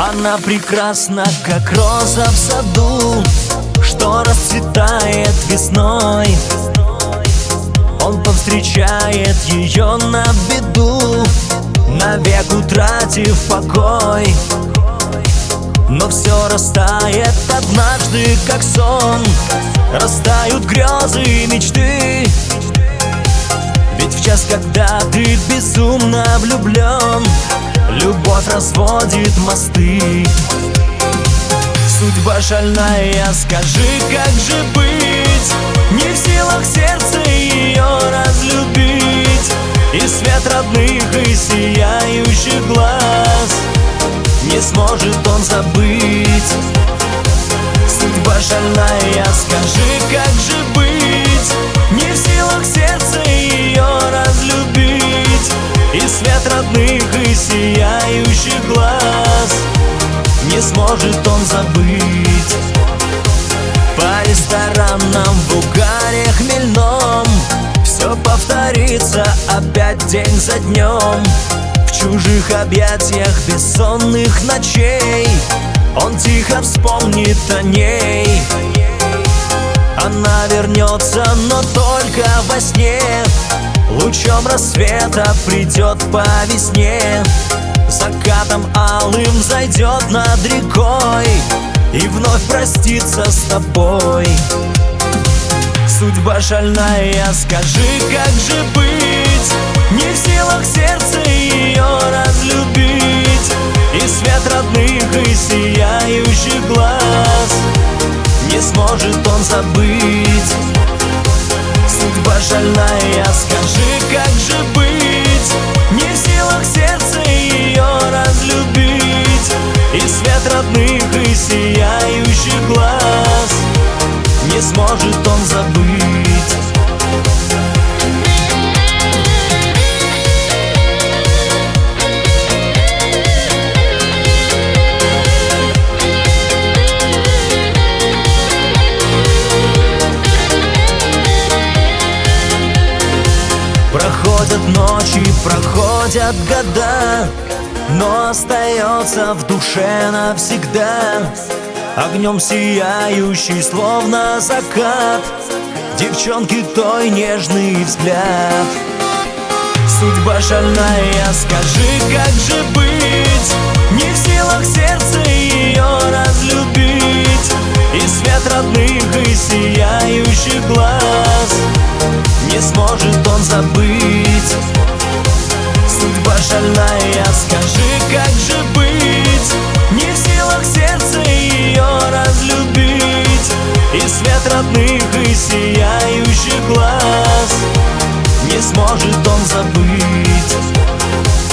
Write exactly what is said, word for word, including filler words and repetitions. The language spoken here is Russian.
Она прекрасна, как роза в саду, что расцветает весной. Он повстречает ее на беду, навек утратив покой. Но все растает однажды, как сон, растают грезы и мечты. Ведь в час, когда ты безумно влюблен, любовь разводит мосты. Судьба шальная, скажи, как же быть? Не в силах сердце ее разлюбить, и свет родных и сияющих глаз не сможет он забыть. Судьба шальная, скажи, как же быть? Не в силах сердце ее разлюбить, и свет родных и сияющих глаз не сможет он забыть. По ресторанам в угаре хмельном все повторится опять день за днем. В чужих объятиях бессонных ночей он тихо вспомнит о ней. Она вернется, но только во сне, лучом рассвета придет по весне, закатом алым зайдет над рекой и вновь простится с тобой. Судьба шальная, скажи, как же быть? Не в силах сердце ее разлюбить, и свет родных и сияющих глаз не сможет он забыть. Судьба шальная, скажи, как же быть? Не в силах сердце ее разлюбить, и свет родных и сияющих глаз не сможет он забыть. Проходят ночи, проходят года, но остается в душе навсегда огнем сияющий, словно закат, девчонки той нежный взгляд. Судьба шальная, скажи, как же быть? Не в силах сердце ее разлюбить, и свет родных и сияющих глаз не сможет он забыть. Судьба шальная, скажи, как же быть? Не в силах сердце ее разлюбить, и свет родных и сияющих глаз не сможет он забыть.